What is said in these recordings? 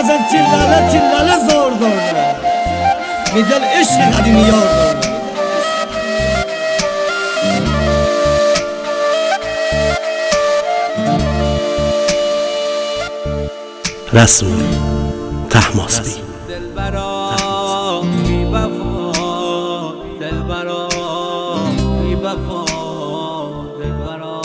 بزن تلاله تلاله زور دارم میدل عشق قدیمی یار دارم. رسول طهماسبی. دلبرا بی وفا، دلبرا بی وفا، دلبرا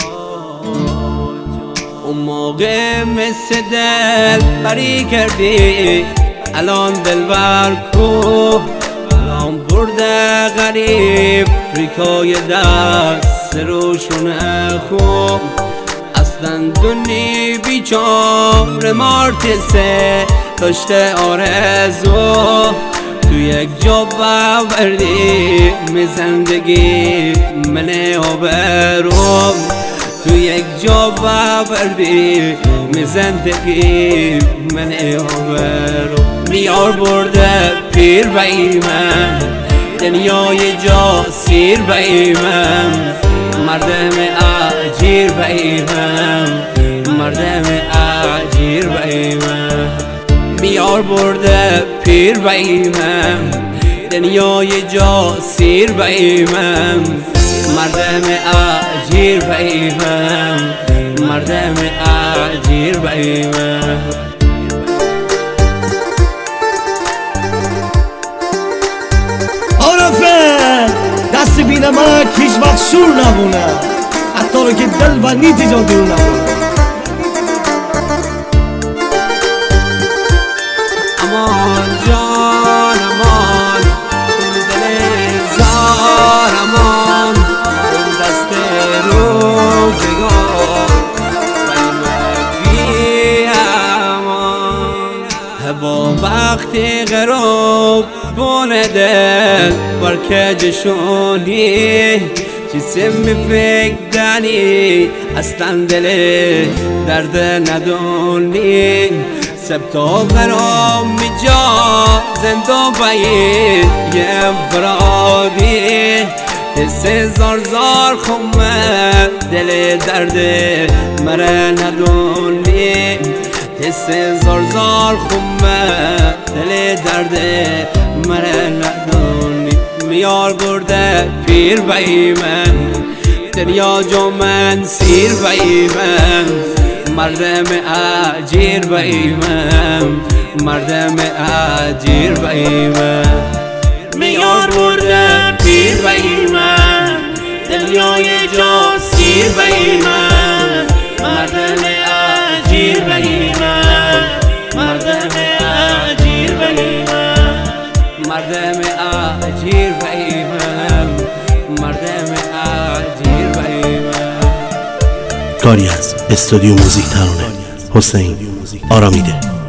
اون موقع مثل دل بری کردی، الان دلبر کو، الان برده غریب ریکای دست روشونه خوب. اصلا دنی بیچاره مارتسه داشته آرزو، تو یک جا باوردی می زندگی من آبرو، تو یک جا باوردی می زندگی من آبرو. میار برده پیر و ایمن، دنیای جا سیر و ایمن، مردم اجیر و ایمن، مردم اجیر و ایمن. میار برده پیر و ایمن، دنیای جا سیر و ایمن، مردم اجیر و ایمن، مردم اجیر و ایمن. عارفه دست بینه من هیچ وقت شور نبونه، حتی رو که دل و نیتی جا دور نبونه. امان جان امان، دل زار امان، دست روزگار بی امان. با وقتی غروب بونه دل برکه جشونی، چیزی میفکر دانی اصلا دل درد ندونی. سبتا غرام میجا زنده باید یه فرادی، تسه زار زار خمه دل درد مره ندونی، تسه زار زار خمه دل درد مره ندونی. میار برده پیر و ایمن، دنیا جو من سیر و ایمن، مردم اجیر و ایمن، مردم اجیر و ایمن. میار برده پیر و ایمن، دنیای جا سیر و ایمن، مردم اجیر و ایمن، مردم اجیر و ایمن، مردم اجیر و ایمن، مردم اجیر و ایمن. کاری از استودیو موزیک ترانه حسین آرامیده.